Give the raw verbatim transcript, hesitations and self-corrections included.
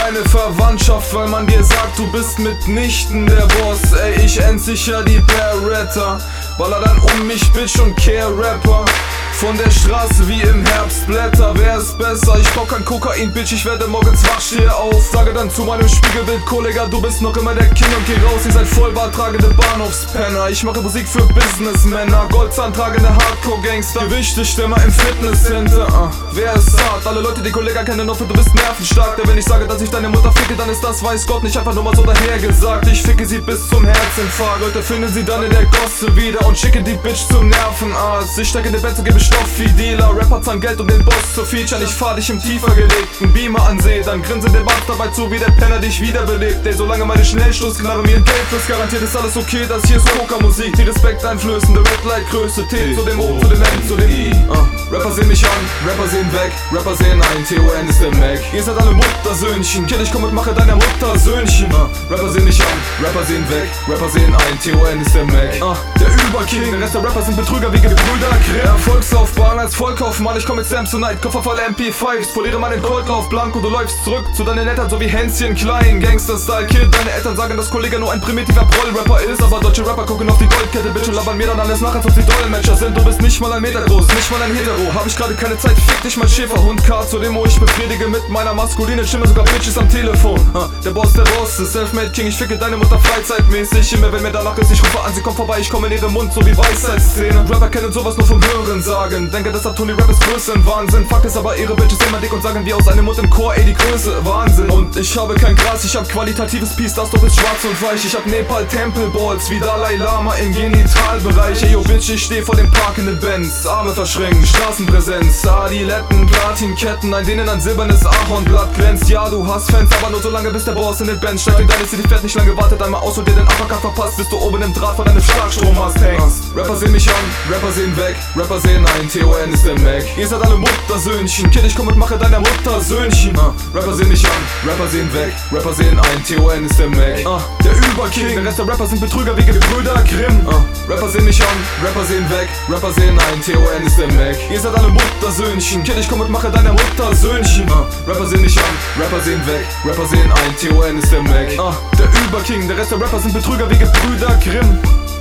keine Verwandtschaft, weil man dir sagt, du bist mitnichten der Boss. Ey, ich entsicher die Beretta, baller dann um mich, Bitch und Care-Rapper. Von der Straße wie im Herbst Blätter, wer ist besser? Ich brauch kein Kokain, Bitch, ich werde morgens wach, stehe auf. Sage dann zu meinem Spiegelbild, Kollega, du bist noch immer der King und geh raus. Ihr seid vollbartragende Bahnhofspenner. Ich mache Musik für Businessmänner, Goldzahn-tragende Hardcore-Gangster, Gewichte Stämmer im Fitnesscenter. uh, Wer ist hart? Alle Leute, die Kollega kennen, hoffe, du bist nervenstark. Denn wenn ich sage, dass ich deine Mutter ficke, dann ist das, weiß Gott, nicht einfach nur mal so dahergesagt. Ich ficke sie bis zum Herzinfarkt. Leute finden sie dann in der Gosse wieder und schicken die Bitch zum Nervenarzt. Ich stecke in den Bett und gebe Stoff wie Dealer. Rapper zahlen Geld, um den Boss zu featuren. Ich fahr dich im tiefer gelegten Beamer anseh, dann grinse der Band dabei zu, wie der Penner dich wiederbelebt. Ey, solange meine Schnellstoßknarre mir ein Geld fürs garantiert, ist alles okay, das hier ist Pokermusik. Die respekteinflößende Red Light Größe, T zu dem O, zu dem N, zu dem I. uh, Rapper sehen mich an, Rapper sehen weg, Rapper sehen ein, T O N ist der Mac. Ihr seid alle Muttersöhnchen, Kid, ich komm und mache deiner Mutter Söhnchen. uh, Rapper sehen mich an, Rapper sehen weg, Rapper sehen ein, T O N ist der Mac. uh, Der Überking, der Rest der Rapper sind Betrüger wie Gebrüder Grimm. Erfolgslaufbahn als Vollkaufmann, ich komm mit Sam Tonight, Koffer voll M P fünfs, poliere meinen Goldlauf blank und du läufst zurück zu deinen Eltern, so wie Hänschen klein. Gangster-Style, Kid, deine Eltern sagen, dass Kollege nur ein primitiver Proll-Rapper ist, aber deutsche Rapper gucken auf die Goldkette, Bitch, und labern mir dann alles nach, als ob sie Dolmetscher sind. Du bist nicht mal ein Meter groß, nicht mal ein Hetero, hab ich gerade keine Zeit, fick dich mein Schäferhund. K zu dem, wo ich befriedige mit meiner maskulinen Stimme sogar Bitches am Telefon. uh, Der Boss, der Boss ist Selfmade King, ich ficke deine Mutter freizeitmäßig. Immer wenn mir danach ist, ich rufe an, sie kommt vorbei, ich komme in ihren Mund, so wie Weisheitsszene. Rapper kennen sowas nur vom Hören sagen, denke deshalb tun die Rap ist Größe, Wahnsinn. Fakt ist aber, ihre Bitches immer dick und sagen wie aus einem Mund im Chor, ey die Größe, Wahnsinn. Und ich habe kein Gras, ich hab qualitatives Peace, das doch ist schwarz und weich. Ich hab Nepal Temple Balls wie Dalai Lama im Genitalbereich. Ey yo Bitch, ich steh vor dem parkenden Benz, Arme verschränkt, Straßenpräsenz, Adiletten, Platinketten, an denen ein silbernes Ahornblatt glänzt. Ja, du hast Fans, aber nur so lange, bis der Boss in den Benz steigt. In deine City fährt nicht lange, wartet einmal aus und dir den Uppercut verpasst, bis du oben im Draht von deinem Starkstrom hast hängst. Rapper sehen mich an, Rapper sehen weg, Rapper sehen ein, T O N ist der Mac. Ihr seid alle Muttersöhnchen, Kid, ich komm und mache deiner Mutter Söhnchen. uh, Rapper sehen mich an, Rapper sehen weg, Rapper sehen ein, T O N ist der Mac. uh, Der Überking, der Rest der Rapper sind Betrüger wie Gebrüder Grimm. uh, Rapper sehen mich an, Rapper sehen weg, Rapper sehen ein, T O N ist der Mac. Ihr seid alle Muttersöhnchen, Kid, ich komm und mache deiner Mutter Söhnchen. uh, Rapper sehen mich an, Rapper sehen weg, Rapper sehen ein, T O N ist der Mac. uh, Der Überking, der Rest der Rapper sind Betrüger wie Gebrüder Grimm.